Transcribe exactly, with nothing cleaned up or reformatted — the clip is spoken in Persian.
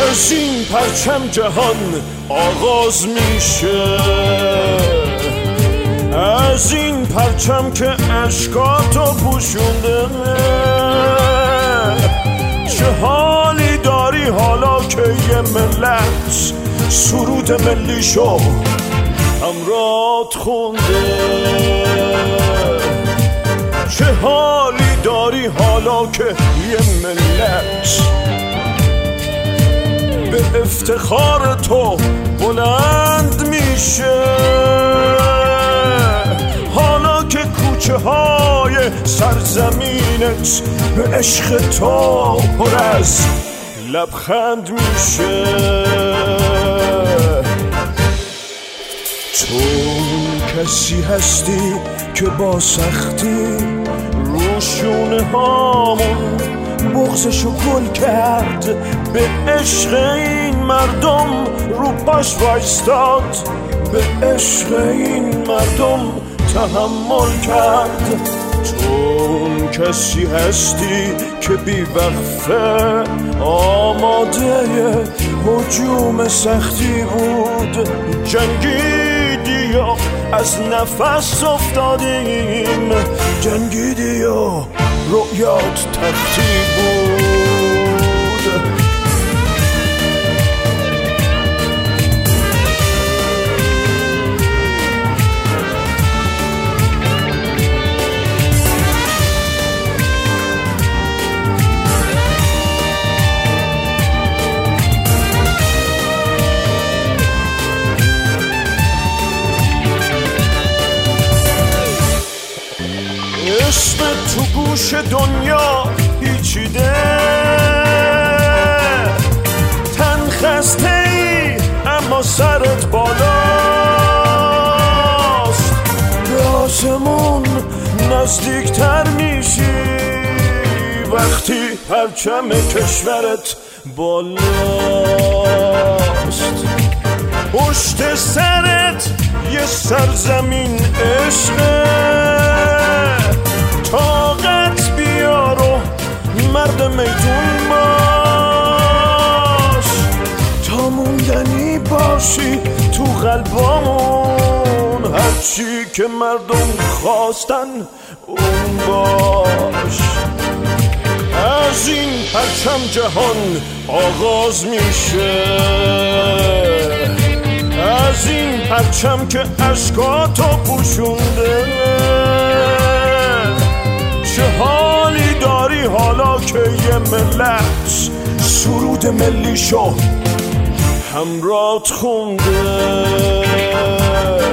از این پرچم جهان آغاز میشه، از این پرچم که اشکاتو پوشونده. چه حالی داری حالا که یه ملت سرود ملیشو همرات خونده؟ چه حالی داری حالا که یه ملت به افتخار تو بلند میشه؟ حالا که کوچه های سرزمینت به عشق تو پر از لبخند میشه. تو کسی هستی که با سختی رو شونه هامون بغضشو گل کرد، به عشق این مردم رو پاش وایستاد، به عشق این مردم تحمل کرد. تو کسی هستی که بی وقفه آماده هجوم سختی بود، جنگیدی و از نفس افتادیم، جنگیدی و رؤیات تختی بود. اسم تو گوش دنیا پیچیده، تن خسته ای اما سرت بالاست، به آسمون نزدیکتر میشی وقتی پرچم کشورت بالاست. پشت سرت یه سرزمین عشقه، طاقت بیار و مرد میدون باش، تا موندنی باشی تو قلبامون، هرچی که مردم خواستن اون باش. از این پرچم جهان آغاز میشه، از این پرچم که اشکاتو پوشونده. چه حالی داری حالا که یه ملت سرود ملیشو همرات خونده؟